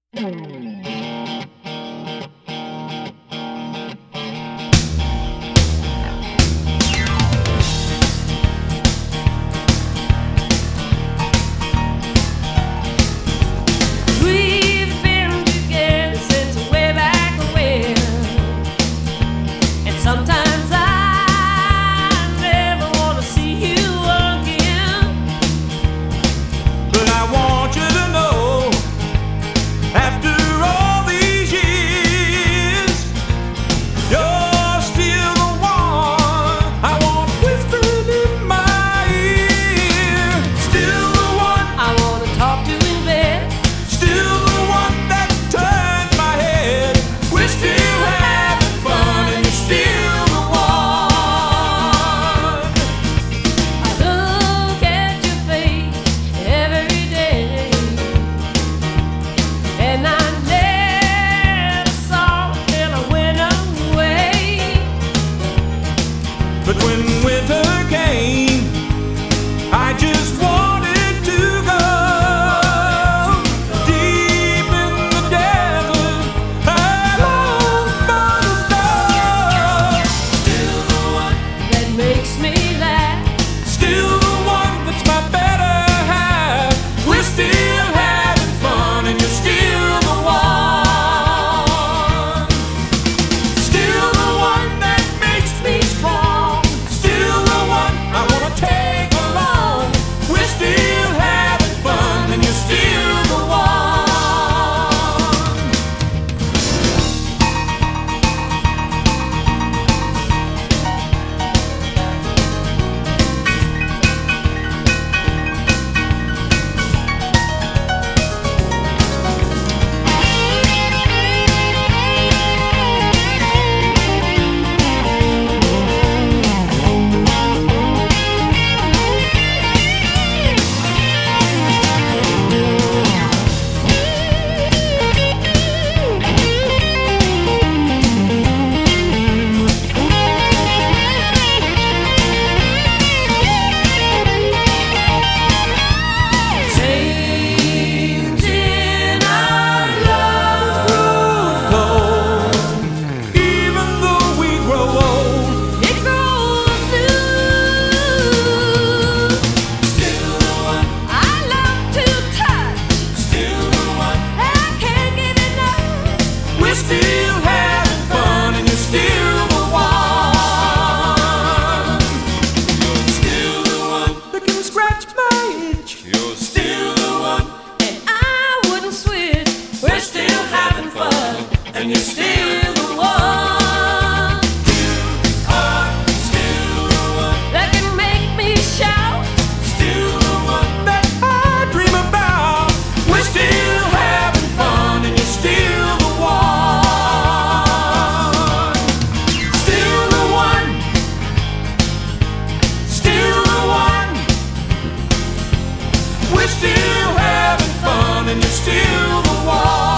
We've been together since way back when, and sometimes I never want to see you again. But I want you to know, after all these years, you're still the one I want whispering in my ear. Still the one I want to talk to in bed. Still the one that turns my head. We're still having fun, and you're still the one. I look at your face every day, and I never saw till I went away. But when winter came, I just wanted to go deep in the desert, alone by the stars. Still the one, That makes me laugh. still the one that's my better half. We're still having fun, and you're still the one. Still the one that makes me strong. Still the one I wanna take along. We're still having fun, and you're still the one. Changing our love cold. Even though we grow old, It grows new. still the one, I love to touch. still the one. I can't get enough. We're still having fun, and you're still the one. You're still the one that can scratch my itch. You're still the one, And I wouldn't switch. we're still having fun, and you're still the one. You are still the one, That can make me shout. still the one that I dream about. We're still having fun, and you're still the one. Still the one, still the one. We're still having fun, and you're still the one.